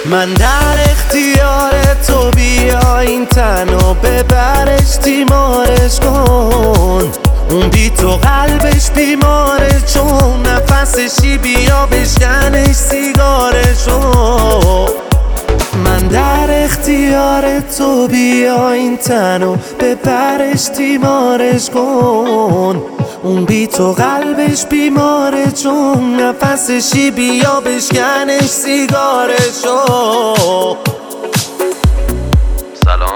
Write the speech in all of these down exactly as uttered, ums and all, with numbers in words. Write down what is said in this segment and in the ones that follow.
من در اختیار تو، بیا این تن و ببرش تیمارش کن. اون بی تو قلبش بیماره، چون نفسشی بیا بشکنش سیگارشو. من در اختیار تو، بیا این تن و ببرش تیمارش کن. اون بی تو قلبش بیماره، چون نفسشی بیا بشکنش سیگارشو. سلام،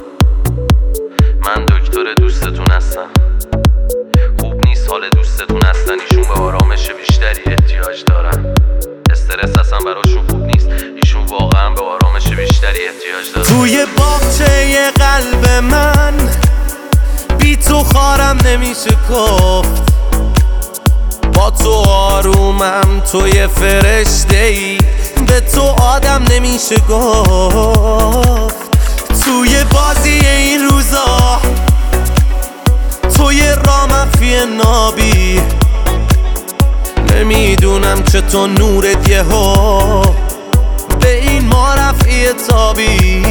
من دکتر دوستتون هستم. خوب نیست حال دوستتون هستن، ایشون به آرامش بیشتری احتیاج دارن. استرس اصلا براشون خوب نیست، ایشون واقعا به آرامش بیشتری احتیاج دارن. توی باغچه قلب من بی تو خارم نمیشه گفت. با تو آرومم، تو یه فرشته ای، به تو آدم نمیشه گفت. توی بازی این روزا توی را مخفی نابی، نمیدونم چطور نورت یه ها به این ما رفعی تابی.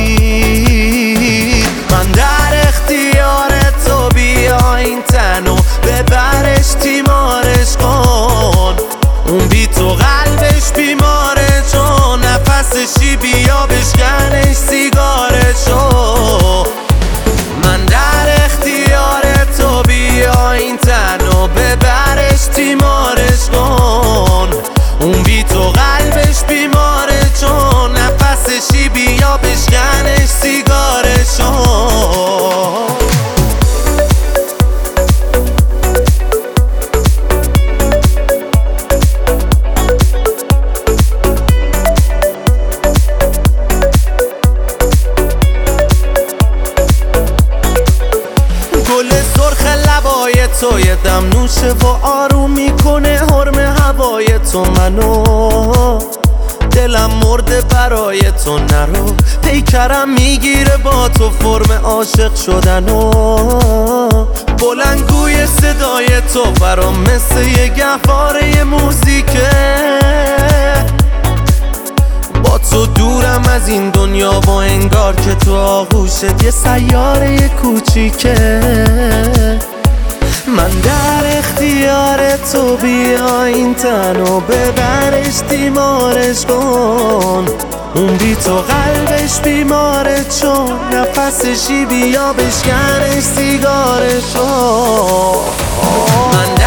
من در اختیار تو، بیا این تن و ببرش تیمارش کن. اون بی تو قلبش بیماره، چون نفسشی بیا بشکنش سیگارشو. من در اختیار تو، بیا این تن و ببرش تیمارش کن. اون بی تو قلبش بیماره، چون نفسشی بیا بشکنش سیگارشو. گل سرخ لبای تو یه دم نوشه و آروم میکنه حرم هوای تو منو. دلم مرده برای تو، نرو پیکرم میگیره با تو فرم عاشق شدنو. بلندگوی صدای تو برام مثل یه گهواره موزیکه. با تو دورم از این دنیا و انگار که تو آغوشت یه سیاره کوچیکه. من در اختیار تو، بیا این تن و ببرش تیمارش کن. اون بی تو قلبش بیماره، چون نفسشی بیا بشکنش سیگارشو. من